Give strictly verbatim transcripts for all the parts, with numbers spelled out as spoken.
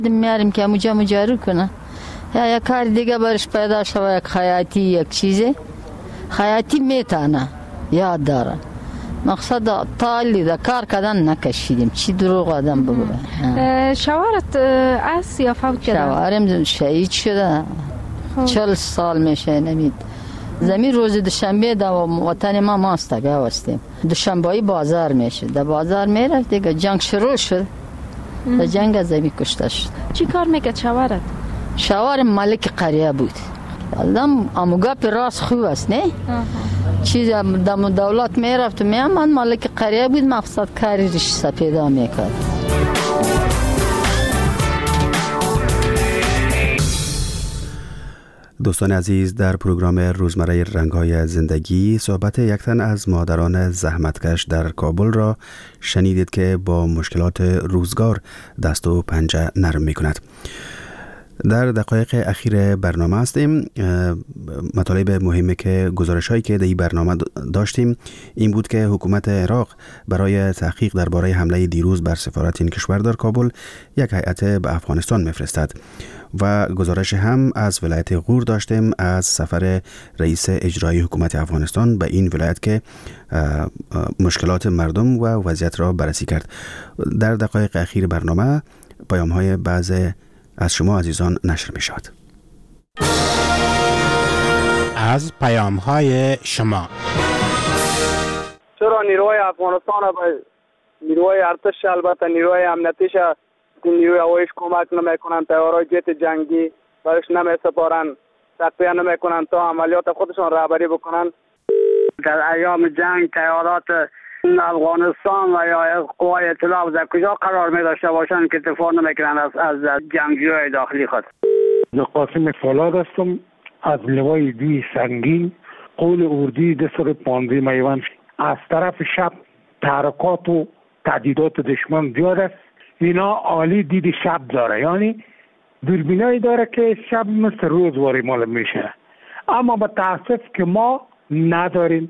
میاریم که مجا مجارو کنه یا یک کار دیگه برش پیدا شوه، یک خیاطی یک چیزه خیاطی میتونه یاد داره. مقصد تالی دا کار کردن نکشیدیم، چی دروغ آدم بگوه. شوهرت از یا فوت شده؟ شوهرم شهید شده، چل سال میشه نمید. زمین روز دوشنبه دا وطن ما ماستگه وستیم، دوشنبهی بازار میشه، دا بازار میرفت دیگه جنگ شروع شد، دا جنگ زمین کشته شد. چی کار میکرد شوهرت؟ شوهرم مالک قریه بود. آدم اموگا پی راست خوب است نه؟ چیز دم دولت میرفت میامد، مالک قریه بود، مقصد کاری ریش سپیدا میکرد. دوستان عزیز، در پروگرام روزمره رنگ‌های زندگی صحبت یک تن از مادران زحمتکش در کابل را شنیدید که با مشکلات روزگار دست و پنجه نرم می‌کند. در دقایق اخیر برنامه هستیم. مطالب مهمی که گزارش هایی که در این برنامه داشتیم این بود که حکومت عراق برای تحقیق درباره حمله دیروز بر سفارت این کشور در کابل یک هیئت به افغانستان میفرستد و گزارش هم از ولایت غور داشتیم از سفر رئیس اجرایی حکومت افغانستان به این ولایت که مشکلات مردم و وضعیت را بررسی کرد. در دقایق اخیر برنامه پیام های بعض از شما عزیزان نشر می شود. از پیام های شما. چرا نیروهای افغانستان به نیروهای ارتش، البته نیروهای امنیتیش، نیروی هواییش کمک نمیکنن، طیارهای جت جنگی برش نمیسپارن، تقویه نمیکنن تا عملیات خودشون رهبری بکنن. در ایام جنگ طیارات افغانستان و یا قوای اطلاع در کجا قرار می داشته باشند که دفاع نمیکنن از از جنگجوی داخلی خود؟ قاسم فولاد هستم از لوای دوی سنگین قول اردی دسر پانزی میوان. از طرف شب تحرکات و تهدیدات دشمن زیاد است. اینا عالی دید شب داره، یعنی دوربینایی داره که شب مثل روز واری معلوم میشه، اما با تاسف که ما نداریم.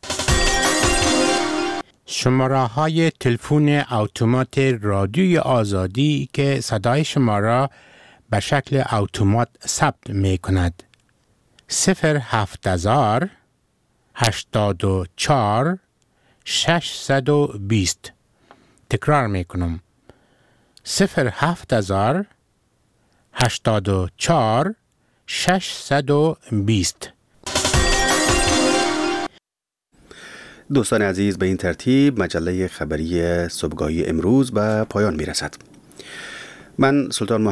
شماره های تلفن اتومات رادیوی آزادی که صدای شما را به شکل اتومات ثبت می کند: صفر هفت هزار هشتاد و چهار ششصد و بیست. تکرار می کنم: صفر هفت هزار هشتاد و چهار ششصد و بیست. دوستان عزیز، به این ترتیب مجله خبری صبحگاهی امروز به پایان می رسد. من سلطان